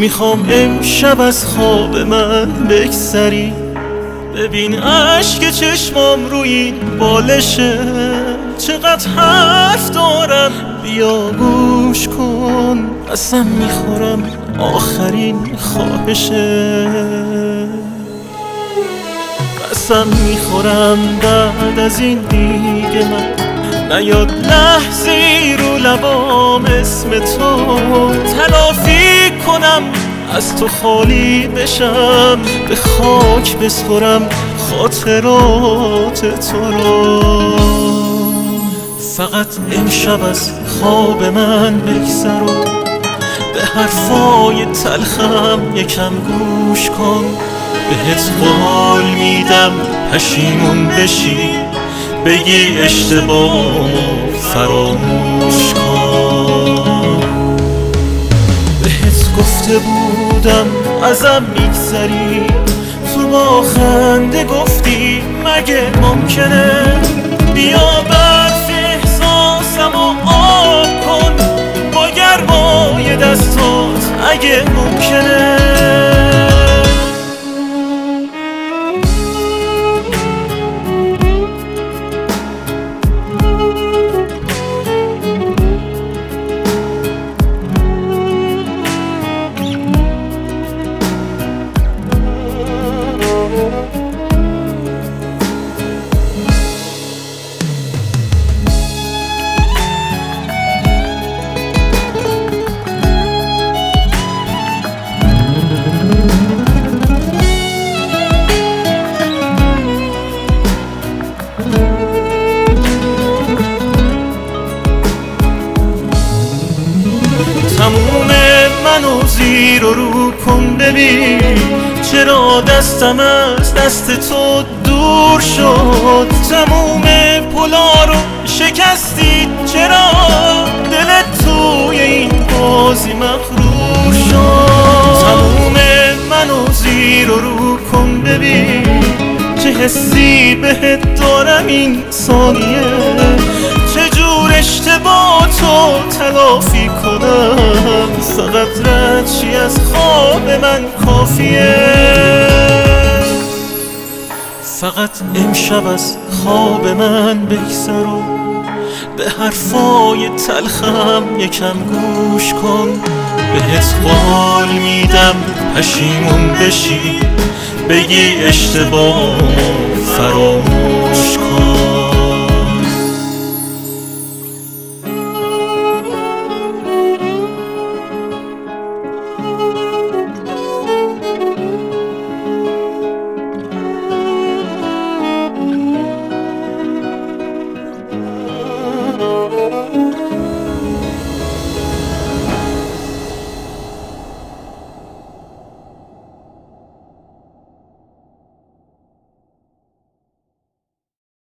میخوام امشب از خواب من بگذری. ببین اشک چشمام روی این بالشه، چقدر حرف دارم بیا گوش کن. قسم میخورم آخرین خواهشه، قسم میخورم بعد از این دیگه من نیاد لحظی رو لبام اسم تو. تلافی کنم از تو خالی بشم، به خاک بسپرم خاطرات تو رو. فقط امشب از خواب من بگذر و به حرفای تلخم یکم گوش کن. بهت قول میدم پشیمون بشی، بگی اشتباهمو فراموش کن. بهت گفته بودم ازم میگذری، تو با خنده گفتی مگه ممکنه. بیا برف احساسمو آب کن با گرمای دستات اگه ممکنه. تموم منو زیر و رو کن، ببین چرا دستم از دست تو دور شد. تموم پلا رو شکستی، چرا دلت توی این بازی مغرور شد. تموم منو زیر و رو کن، ببین چه حسی بهت دارم این ثانیه. چجور اشتباه تو تلافی کنم، فقط رد چی از خواب من کافیه. فقط امشب از خواب من بگذر و به حرفای تلخم یکم گوش کن. بهت قول میدم پشیمون بشی، بگی اشتباهمو فراموش کن.